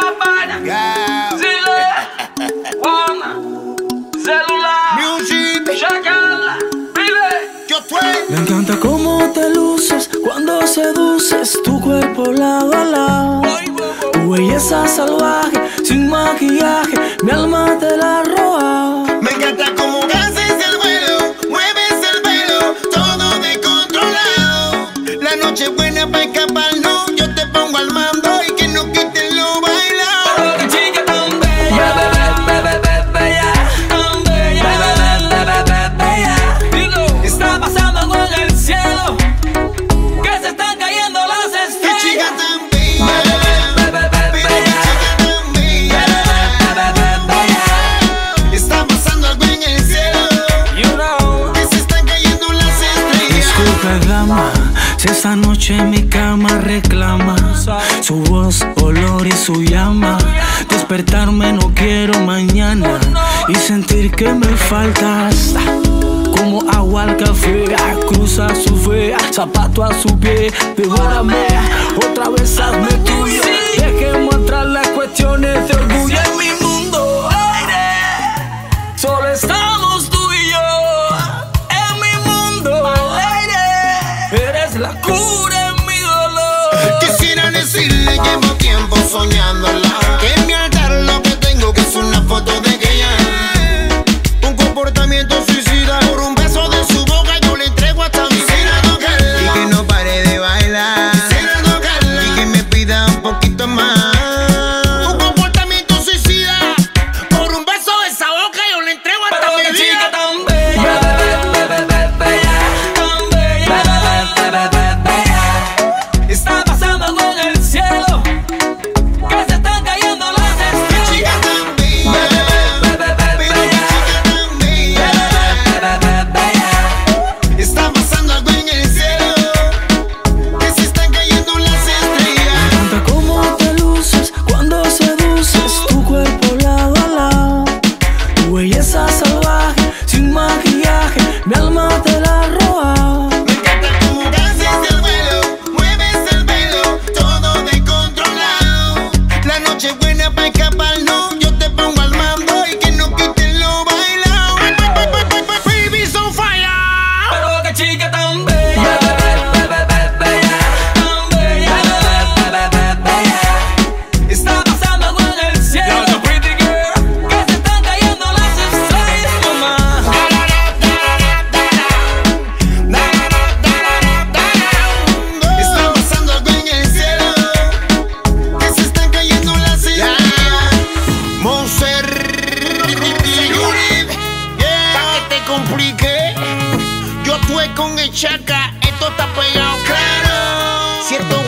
pana. Zile, Juana, celular, Music, Shakala, vive. yo estoy. Me encanta cómo te luces cuando seduces tu cuerpo lado a lado. Tu belleza salvaje, sin maquillaje, mi alma te la roba. Me encanta cómo haces el vuelo, mueves el pelo, todo descontrolado. La noche es buena para escaparnos, yo te pongo al mando y que no quiten lo bailado. Pero qué chica tan bella, bella, tan bella, bella. Está pasando algo en el cielo, que se están cayendo las Qué chica estrellas. tan bella, pero qué chica tan bella. Está pasando algo en el cielo, You know. que se están cayendo las estrellas. Disculpe, dama, si esta noche mi cama reclama su voz, olor y su llama. Despertarme no quiero mañana y sentir que me faltas. Como agua al café, cruza su fe, zapato a su pie, devórame, otra vez hazme tuyo. Dejemos atrás las cuestiones de orgullo. En mi mundo, aire, solo estamos tú y yo. En mi mundo, aire, eres la cura en mi dolor. Quisiera decirle, llevo tiempo soñándola, que en mi altar lo que tengo que es una foto de ella. Un comportamiento suicida, por un beso de su boca yo le entrego hasta mi vida. Y que no pare de bailar, y que me pida un poquito más. Un comportamiento suicida, por un beso de esa boca yo le entrego hasta Pero mi qué chica vida. tan bella, tan bella. Está pasando algo en el cielo, que se están cayendo las Qué estrellas. chica tan bella, pero qué chica tan bella. Está pasando algo en el cielo, que se están cayendo las estrellas. Me encanta cómo te luces cuando seduces tu cuerpo lado a lado. Tu belleza salvaje, sin maquillaje, mi alma te la roba. Me encanta cómo haces el vuelo, mueves el pelo, todo descontrolado. La noche es buena para escaparnos, yo te pongo al mando y que no quiten lo bailado. Baby's on fire. Pero qué chica tan bella, tan bella. Está pasando algo en el cielo, que se están cayendo las estrellas, mamá. Está pasando algo en el cielo, que se están cayendo las estrellas. Monster, pa' que te complique. Yo estuve con el Chaka, esto está pegado claro. Cierto